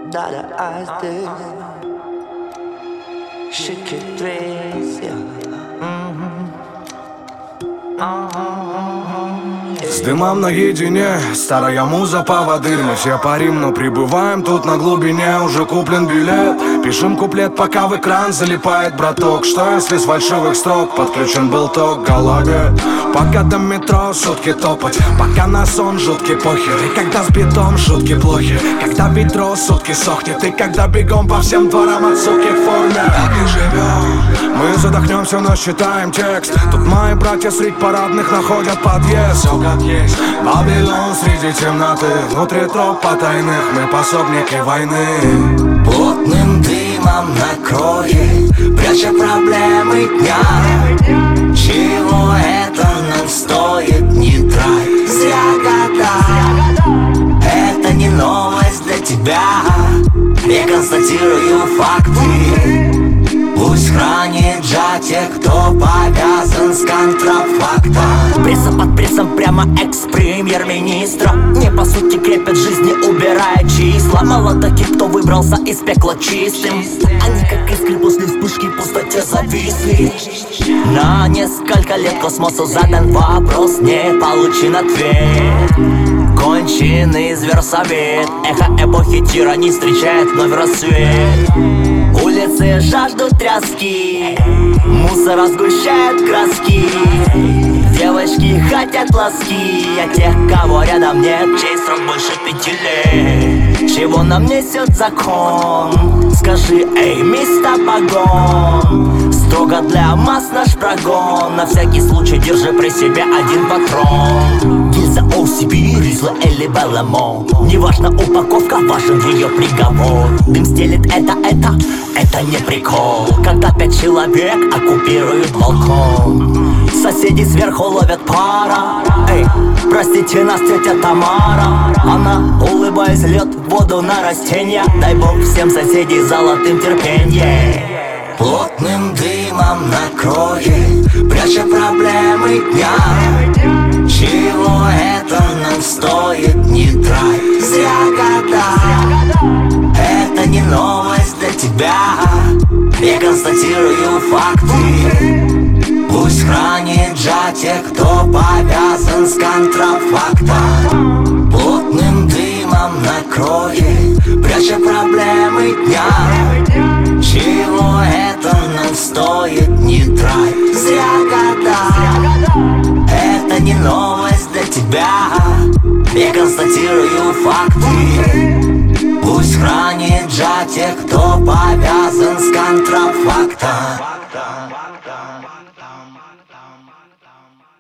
Dada Astes, Shiki Trace, С дымом наедине, старая муза поводырь. Мы все парим, но прибываем тут на глубине. Уже куплен билет, пишем куплет, пока в экран залипает браток. Что если с фальшивых строк подключен был ток Галаге? Пока до метро сутки топать, пока на сон жуткий похер. И когда с битом шутки плохи, когда ведро сутки сохнет, и когда бегом по всем дворам от суки в форме. Так и живем, мы задохнемся, но считаем текст. Тут мои братья средь парадных находят подъезд. Все как есть, Вавилон среди темноты. Внутри троп потайных, мы пособники войны. Плотным дымом накроет, пряча проблемы дня. Чего это нам стоит, не трать зря года. Это не новость для тебя, я констатирую факты. Пусть хранит джа те, кто повязан с контрафактом. Пресса под прессом, прямо экс-премьер-министра. Не по сути крепят жизни, убирая числа. Мало таких, кто выбрался из пекла чистым. Они как искры после вспышки в пустоте зависли. На несколько лет космосу задан вопрос, не получен ответ. Конченый зверсовет, эхо эпохи тирании встречает вновь рассвет. Улицы жаждут тряски, мусор сгущает краски. Девочки хотят ласки, а тех, кого рядом нет, чей срок больше 5 лет. Чего нам несет закон? Скажи, эй, мистер Погон. Строго для масс наш прогон. На всякий случай держи при себе один патрон. Гильза OCB, Ризла или Белламо. Неважно упаковка, важен ее приговор. Дым стелит это не прикол. Когда 5 человек оккупируют балкон. Соседи сверху ловят пара. Эй, простите нас, тетя Тамара. Она, улыбаясь, льет воду на растения. Дай бог всем соседей золотым терпеньем. Плотным дымом накроет, пряча проблемы дня. Чего это нам стоит, не трать зря года. Это не новость для тебя, я констатирую факты. Пусть хранит джа те, кто повязан с контрафактом. Плотным дымом накроет, пряча проблемы дня. Чего это нам стоит, не трать зря года. Это не новость для тебя, я констатирую факты. Пусть хранит джа те, кто повязан с контрафактом.